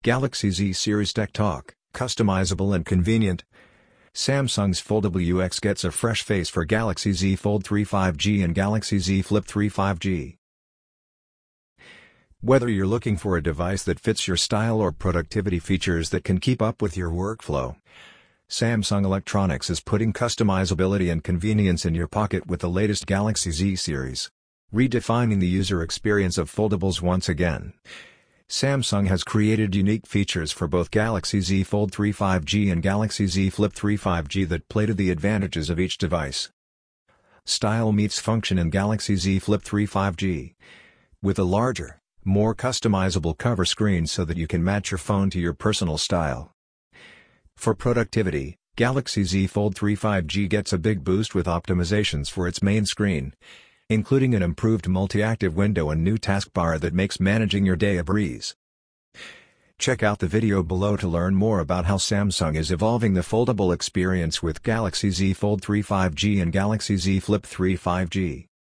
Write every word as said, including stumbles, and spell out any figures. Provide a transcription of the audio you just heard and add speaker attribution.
Speaker 1: Galaxy Z Series Tech Talk, customizable and convenient. Samsung's foldable U X gets a fresh face for Galaxy Z Fold three five G and Galaxy Z Flip three five G. Whether you're looking for a device that fits your style or productivity features that can keep up with your workflow, Samsung Electronics is putting customizability and convenience in your pocket with the latest Galaxy Z series. Redefining the user experience of foldables once again, Samsung has created unique features for both Galaxy Z Fold three five G and Galaxy Z Flip three five G that play to the advantages of each device. Style meets function in Galaxy Z Flip three five G. With a larger, more customizable cover screen so that you can match your phone to your personal style. For productivity, Galaxy Z Fold three five G gets a big boost with optimizations for its main screen, including an improved multi-active window and new taskbar that makes managing your day a breeze. Check out the video below to learn more about how Samsung is evolving the foldable experience with Galaxy Z Fold three five G and Galaxy Z Flip three five G.